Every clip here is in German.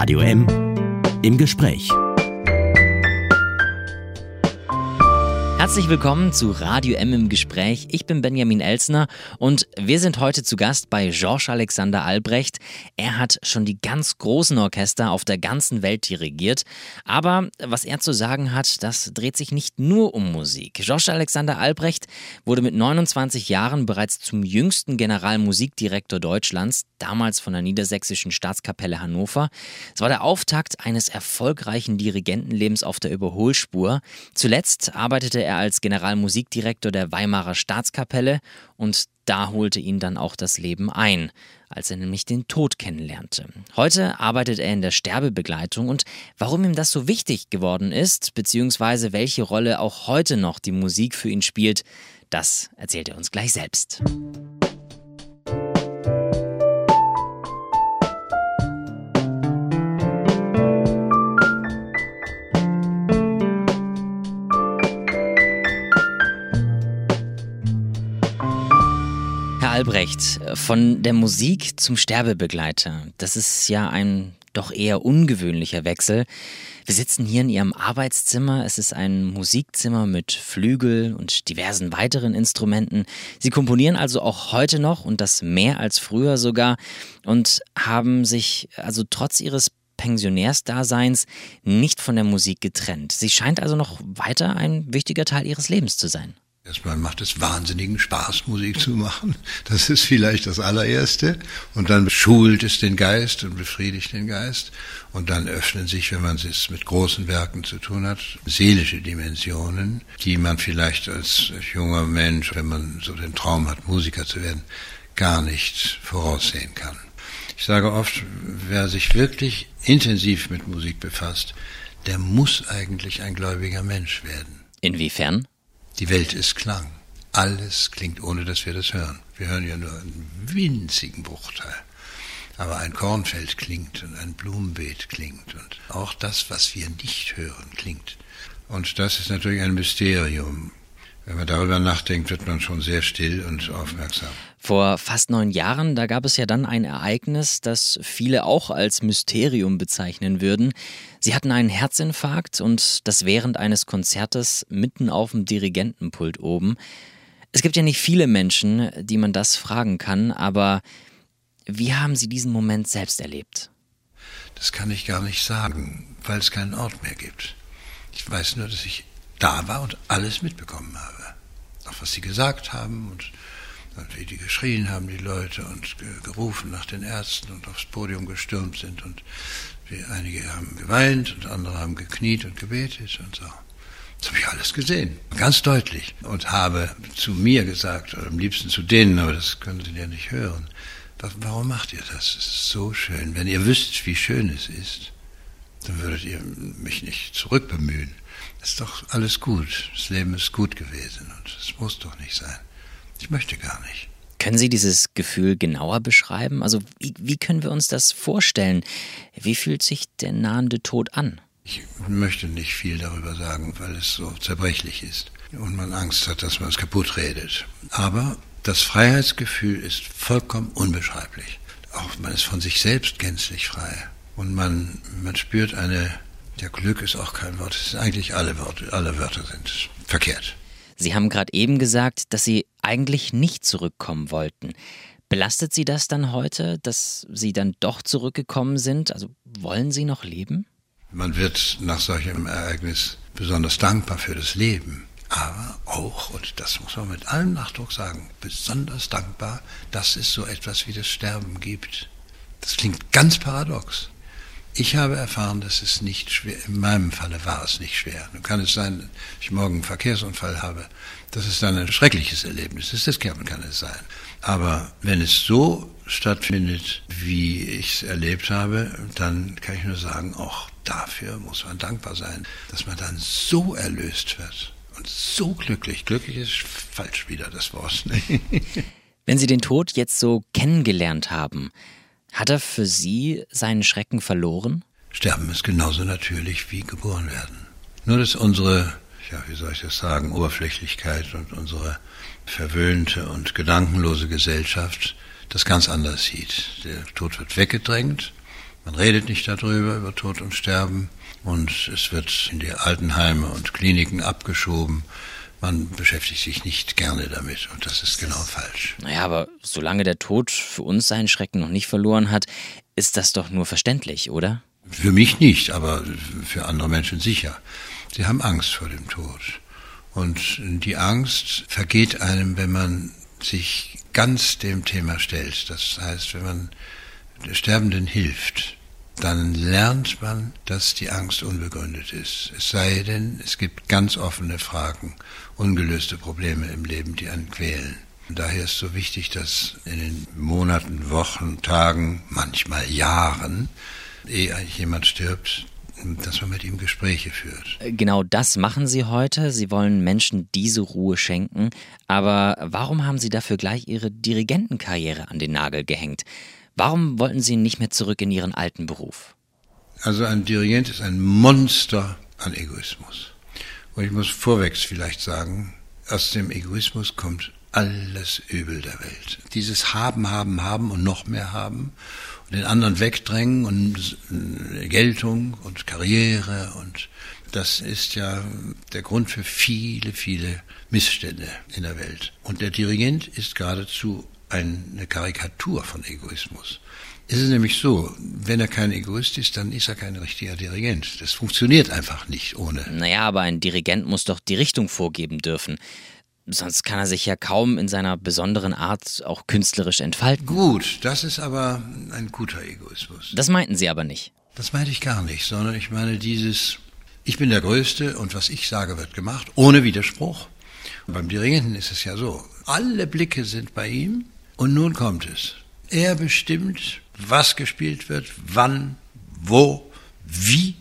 Radio M im Gespräch. Herzlich willkommen zu Radio M im Gespräch. Ich bin Benjamin Elsner und wir sind heute zu Gast bei George Alexander Albrecht. Er hat schon die ganz großen Orchester auf der ganzen Welt dirigiert. Aber was er zu sagen hat, das dreht sich nicht nur um Musik. George Alexander Albrecht wurde mit 29 Jahren bereits zum jüngsten Generalmusikdirektor Deutschlands, damals von der Niedersächsischen Staatskapelle Hannover. Es war der Auftakt eines erfolgreichen Dirigentenlebens auf der Überholspur. Zuletzt arbeitete er als Generalmusikdirektor der Weimarer Staatskapelle und da holte ihn dann auch das Leben ein, als er nämlich den Tod kennenlernte. Heute arbeitet er in der Sterbebegleitung und warum ihm das so wichtig geworden ist, beziehungsweise welche Rolle auch heute noch die Musik für ihn spielt, das erzählt er uns gleich selbst. Albrecht, von der Musik zum Sterbebegleiter, das ist ja ein doch eher ungewöhnlicher Wechsel. Wir sitzen hier in Ihrem Arbeitszimmer, es ist ein Musikzimmer mit Flügel und diversen weiteren Instrumenten. Sie komponieren also auch heute noch und das mehr als früher sogar und haben sich also trotz Ihres Pensionärsdaseins nicht von der Musik getrennt. Sie scheint also noch weiter ein wichtiger Teil Ihres Lebens zu sein. Erstmal macht es wahnsinnigen Spaß, Musik zu machen. Das ist vielleicht das allererste. Und dann schult es den Geist und befriedigt den Geist. Und dann öffnen sich, wenn man es mit großen Werken zu tun hat, seelische Dimensionen, die man vielleicht als junger Mensch, wenn man so den Traum hat, Musiker zu werden, gar nicht voraussehen kann. Ich sage oft, wer sich wirklich intensiv mit Musik befasst, der muss eigentlich ein gläubiger Mensch werden. Inwiefern? Die Welt ist Klang. Alles klingt, ohne dass wir das hören. Wir hören ja nur einen winzigen Bruchteil. Aber ein Kornfeld klingt und ein Blumenbeet klingt und auch das, was wir nicht hören, klingt. Und das ist natürlich ein Mysterium. Wenn man darüber nachdenkt, wird man schon sehr still und aufmerksam. Vor fast 9 Jahren, da gab es ja dann ein Ereignis, das viele auch als Mysterium bezeichnen würden. Sie hatten einen Herzinfarkt und das während eines Konzertes mitten auf dem Dirigentenpult oben. Es gibt ja nicht viele Menschen, die man das fragen kann, aber wie haben Sie diesen Moment selbst erlebt? Das kann ich gar nicht sagen, weil es keinen Ort mehr gibt. Ich weiß nur, dass ich da war und alles mitbekommen habe. Auch was sie gesagt haben und wie die geschrien haben, die Leute, und gerufen nach den Ärzten und aufs Podium gestürmt sind. Und einige haben geweint und andere haben gekniet und gebetet und so. Das habe ich alles gesehen, ganz deutlich. Und habe zu mir gesagt, oder am liebsten zu denen, aber das können sie ja nicht hören. Warum macht ihr das? Es ist so schön. Wenn ihr wüsst, wie schön es ist, dann würdet ihr mich nicht zurückbemühen. Es ist doch alles gut. Das Leben ist gut gewesen und es muss doch nicht sein. Ich möchte gar nicht. Können Sie dieses Gefühl genauer beschreiben? Also wie können wir uns das vorstellen? Wie fühlt sich der nahende Tod an? Ich möchte nicht viel darüber sagen, weil es so zerbrechlich ist und man Angst hat, dass man es kaputt redet. Aber das Freiheitsgefühl ist vollkommen unbeschreiblich. Auch man ist von sich selbst gänzlich frei. Und man spürt ja, Glück ist auch kein Wort, es sind eigentlich alle Wörter sind verkehrt. Sie haben gerade eben gesagt, dass Sie eigentlich nicht zurückkommen wollten. Belastet Sie das dann heute, dass Sie dann doch zurückgekommen sind? Also wollen Sie noch leben? Man wird nach solchem Ereignis besonders dankbar für das Leben. Aber auch, und das muss man mit allem Nachdruck sagen, besonders dankbar, dass es so etwas wie das Sterben gibt. Das klingt ganz paradox. Ich habe erfahren, dass es nicht schwer, in meinem Falle war es nicht schwer. Nun kann es sein, dass ich morgen einen Verkehrsunfall habe. Das ist dann ein schreckliches Erlebnis. Das kann es sein. Aber wenn es so stattfindet, wie ich es erlebt habe, dann kann ich nur sagen, auch dafür muss man dankbar sein, dass man dann so erlöst wird und so glücklich. Glücklich ist falsch wieder das Wort. Wenn Sie den Tod jetzt so kennengelernt haben, hat er für Sie seinen Schrecken verloren? Sterben ist genauso natürlich wie geboren werden. Nur dass unsere, wie soll ich das sagen, Oberflächlichkeit und unsere verwöhnte und gedankenlose Gesellschaft das ganz anders sieht. Der Tod wird weggedrängt Man redet nicht darüber, über Tod und Sterben. Und es wird in die Altenheime und Kliniken abgeschoben. Man beschäftigt sich nicht gerne damit und das ist genau falsch. Naja, aber solange der Tod für uns seinen Schrecken noch nicht verloren hat, ist das doch nur verständlich, oder? Für mich nicht, aber für andere Menschen sicher. Sie haben Angst vor dem Tod. Und die Angst vergeht einem, wenn man sich ganz dem Thema stellt. Das heißt, wenn man der Sterbenden hilft, dann lernt man, dass die Angst unbegründet ist. Es sei denn, es gibt ganz offene Fragen, ungelöste Probleme im Leben, die einen quälen. Und daher ist so wichtig, dass in den Monaten, Wochen, Tagen, manchmal Jahren, ehe eigentlich jemand stirbt, dass man mit ihm Gespräche führt. Genau das machen Sie heute. Sie wollen Menschen diese Ruhe schenken. Aber warum haben Sie dafür gleich Ihre Dirigentenkarriere an den Nagel gehängt? Warum wollten Sie nicht mehr zurück in Ihren alten Beruf? Also ein Dirigent ist ein Monster an Egoismus. Und ich muss vorwegs vielleicht sagen, aus dem Egoismus kommt alles Übel der Welt. Dieses Haben, Haben, Haben und noch mehr haben und den anderen wegdrängen und Geltung und Karriere und das ist ja der Grund für viele, viele Missstände in der Welt. Und der Dirigent ist geradezu eine Karikatur von Egoismus. Es ist nämlich so, wenn er kein Egoist ist, dann ist er kein richtiger Dirigent. Das funktioniert einfach nicht ohne. Naja, aber ein Dirigent muss doch die Richtung vorgeben dürfen. Sonst kann er sich ja kaum in seiner besonderen Art auch künstlerisch entfalten. Gut, das ist aber ein guter Egoismus. Das meinten Sie aber nicht. Das meinte ich gar nicht, sondern ich meine ich bin der Größte und was ich sage, wird gemacht, ohne Widerspruch. Und beim Dirigenten ist es ja so, alle Blicke sind bei ihm. Und nun kommt es. Er bestimmt, was gespielt wird, wann, wo, wie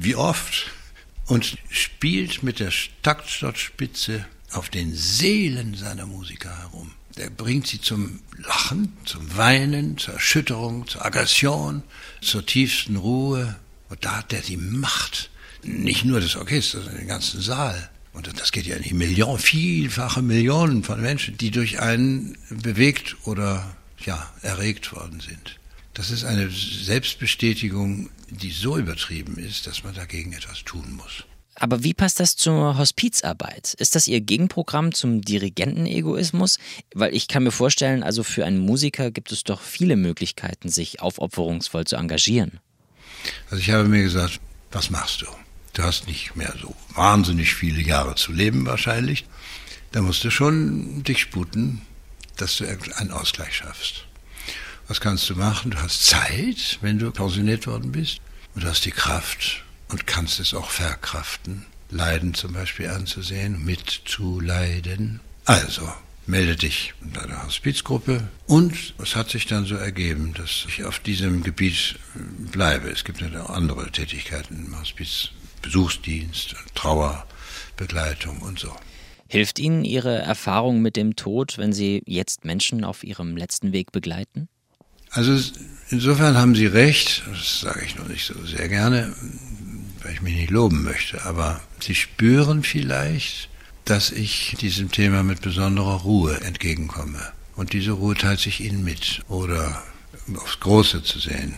oft und spielt mit der Taktstockspitze auf den Seelen seiner Musiker herum. Der bringt sie zum Lachen, zum Weinen, zur Erschütterung, zur Aggression, zur tiefsten Ruhe. Und da hat er die Macht, nicht nur des Orchesters, sondern den ganzen Saal. Und das geht ja in die vielfache Millionen von Menschen, die durch einen bewegt oder erregt worden sind. Das ist eine Selbstbestätigung, die so übertrieben ist, dass man dagegen etwas tun muss. Aber wie passt das zur Hospizarbeit? Ist das Ihr Gegenprogramm zum Dirigentenegoismus? Weil ich kann mir vorstellen, also für einen Musiker gibt es doch viele Möglichkeiten, sich aufopferungsvoll zu engagieren. Also ich habe mir gesagt, was machst du? Du hast nicht mehr so wahnsinnig viele Jahre zu leben wahrscheinlich. Da musst du schon dich sputen, dass du einen Ausgleich schaffst. Was kannst du machen? Du hast Zeit, wenn du pensioniert worden bist. Und du hast die Kraft und kannst es auch verkraften. Leiden zum Beispiel anzusehen, mitzuleiden. Also, melde dich in deiner Hospizgruppe. Und es hat sich dann so ergeben, dass ich auf diesem Gebiet bleibe. Es gibt ja noch andere Tätigkeiten im Hospiz. Besuchsdienst, Trauerbegleitung und so. Hilft Ihnen Ihre Erfahrung mit dem Tod, wenn Sie jetzt Menschen auf ihrem letzten Weg begleiten? Also insofern haben Sie recht, das sage ich noch nicht so sehr gerne, weil ich mich nicht loben möchte, aber Sie spüren vielleicht, dass ich diesem Thema mit besonderer Ruhe entgegenkomme. Und diese Ruhe teilt sich Ihnen mit. Oder aufs Große zu sehen.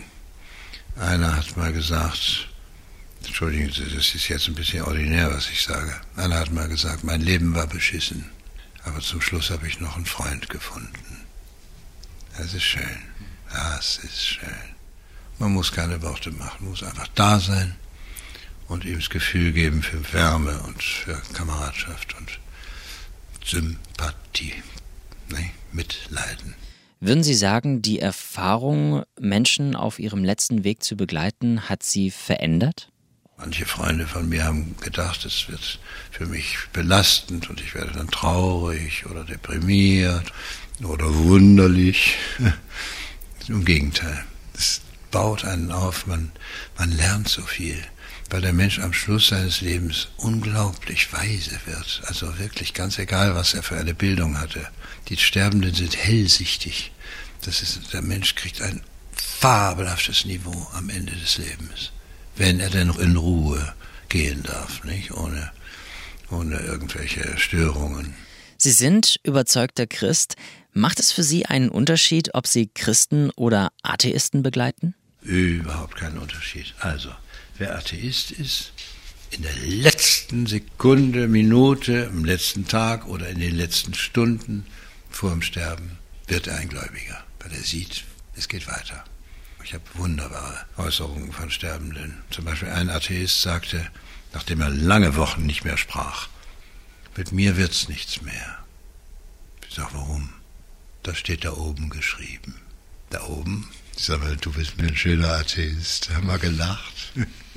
Einer hat mal gesagt, entschuldigen Sie, das ist jetzt ein bisschen ordinär, was ich sage. Einer hat mal gesagt, mein Leben war beschissen, aber zum Schluss habe ich noch einen Freund gefunden. Das ist schön. Das ist schön. Man muss keine Worte machen, man muss einfach da sein und ihm das Gefühl geben für Wärme und für Kameradschaft und Sympathie, Mitleiden. Würden Sie sagen, die Erfahrung, Menschen auf ihrem letzten Weg zu begleiten, hat Sie verändert? Manche Freunde von mir haben gedacht, es wird für mich belastend und ich werde dann traurig oder deprimiert oder wunderlich. Im Gegenteil, es baut einen auf, man lernt so viel, weil der Mensch am Schluss seines Lebens unglaublich weise wird. Also wirklich ganz egal, was er für eine Bildung hatte. Die Sterbenden sind hellsichtig. Der Mensch kriegt ein fabelhaftes Niveau am Ende des Lebens. Wenn er denn noch in Ruhe gehen darf, nicht? Ohne irgendwelche Störungen. Sie sind überzeugter Christ. Macht es für Sie einen Unterschied, ob Sie Christen oder Atheisten begleiten? Überhaupt kein Unterschied. Also, wer Atheist ist, in der letzten Sekunde, Minute, am letzten Tag oder in den letzten Stunden vor dem Sterben wird er ein Gläubiger, weil er sieht, es geht weiter. Ich habe wunderbare Äußerungen von Sterbenden. Zum Beispiel ein Atheist sagte, nachdem er lange Wochen nicht mehr sprach, mit mir wird's nichts mehr. Ich sage, warum? Das steht da oben geschrieben. Da oben? Ich sage mal, du bist ein schöner Atheist. Haben wir gelacht.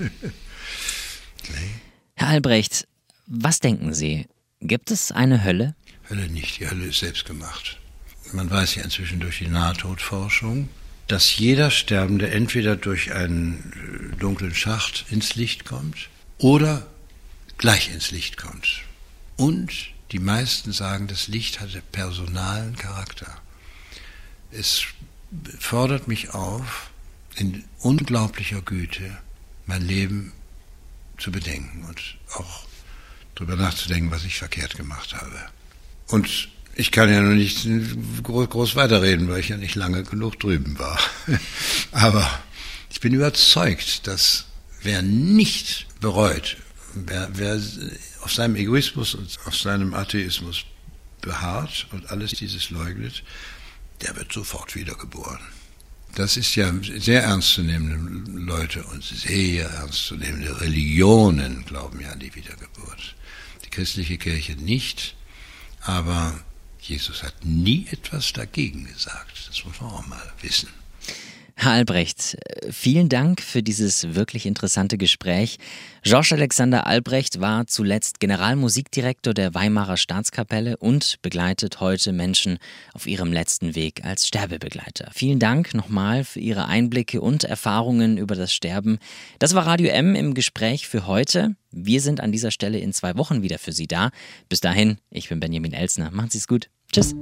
Nee. Herr Albrecht, was denken Sie? Gibt es eine Hölle? Hölle nicht, die Hölle ist selbst gemacht. Man weiß ja inzwischen durch die Nahtodforschung, dass jeder Sterbende entweder durch einen dunklen Schacht ins Licht kommt oder gleich ins Licht kommt. Und die meisten sagen, das Licht hatte personalen Charakter. Es fordert mich auf, in unglaublicher Güte mein Leben zu bedenken und auch darüber nachzudenken, was ich verkehrt gemacht habe. Und ich kann ja noch nicht groß weiterreden, weil ich ja nicht lange genug drüben war. Aber ich bin überzeugt, dass wer nicht bereut, wer auf seinem Egoismus und auf seinem Atheismus beharrt und alles dieses leugnet, der wird sofort wiedergeboren. Das ist ja sehr ernstzunehmende Leute und sehr ernstzunehmende Religionen glauben ja an die Wiedergeburt. Die christliche Kirche nicht, aber Jesus hat nie etwas dagegen gesagt. Das muss man auch mal wissen. Herr Albrecht, vielen Dank für dieses wirklich interessante Gespräch. Georges Alexander Albrecht war zuletzt Generalmusikdirektor der Weimarer Staatskapelle und begleitet heute Menschen auf ihrem letzten Weg als Sterbebegleiter. Vielen Dank nochmal für Ihre Einblicke und Erfahrungen über das Sterben. Das war Radio M im Gespräch für heute. Wir sind an dieser Stelle in 2 Wochen wieder für Sie da. Bis dahin, ich bin Benjamin Elstner. Machen Sie es gut. Tschüss.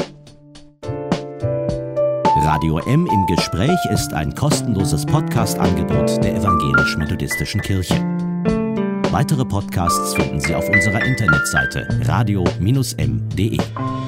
Radio M im Gespräch ist ein kostenloses Podcast-Angebot der Evangelisch-Methodistischen Kirche. Weitere Podcasts finden Sie auf unserer Internetseite radio-m.de.